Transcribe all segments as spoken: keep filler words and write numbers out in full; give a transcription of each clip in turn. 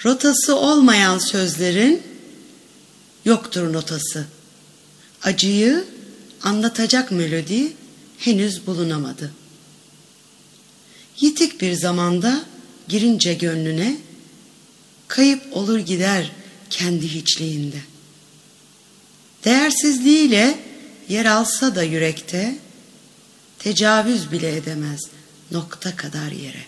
Rotası olmayan sözlerin yoktur notası. Acıyı anlatacak melodi henüz bulunamadı. Yitik bir zamanda girince gönlüne, kayıp olur gider kendi hiçliğinde. Değersizliğiyle yer alsa da yürekte, tecavüz bile edemez nokta kadar yere.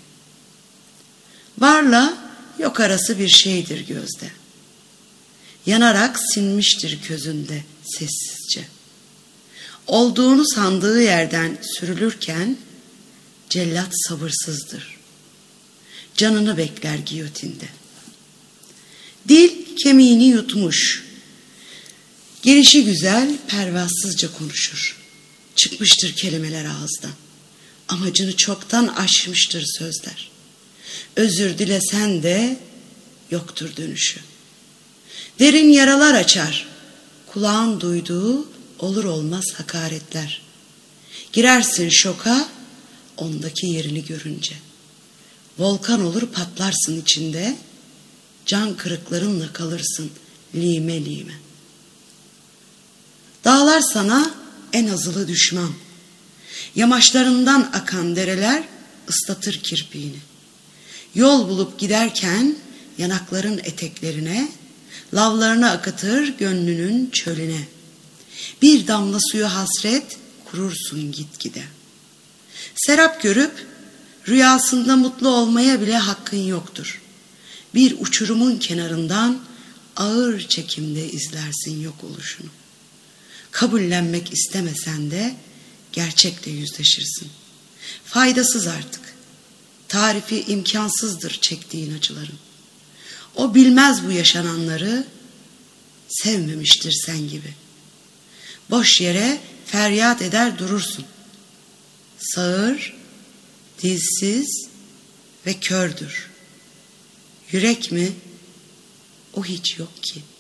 Varla yok arası bir şeydir gözde. Yanarak sinmiştir közünde sessizce. Olduğunu sandığı yerden sürülürken cellat sabırsızdır. Canını bekler giyotinde. Dil kemiğini yutmuş. Gelişi güzel pervasızca konuşur. Çıkmıştır kelimeler ağızdan. Amacını çoktan aşmıştır sözler. Özür dilesen de yoktur dönüşü. Derin yaralar açar. Kulağın duyduğu olur olmaz hakaretler. Girersin şoka ondaki yerini görünce. Volkan olur patlarsın içinde. Can kırıklarınla kalırsın lime lime. Dağlar sana en azılı düşman. Yamaçlarından akan dereler ıslatır kirpiğini. Yol bulup giderken yanakların eteklerine, lavlarını akıtır gönlünün çölüne. Bir damla suyu hasret kurursun gitgide. Serap görüp rüyasında mutlu olmaya bile hakkın yoktur. Bir uçurumun kenarından ağır çekimde izlersin yok oluşunu. Kabullenmek istemesen de gerçekle yüzleşirsin. Faydasız artık. Tarifi imkansızdır çektiğin acıların. O bilmez bu yaşananları, sevmemiştir sen gibi. Boş yere feryat eder durursun. Sağır, dilsiz ve kördür. Yürek mi? O hiç yok ki.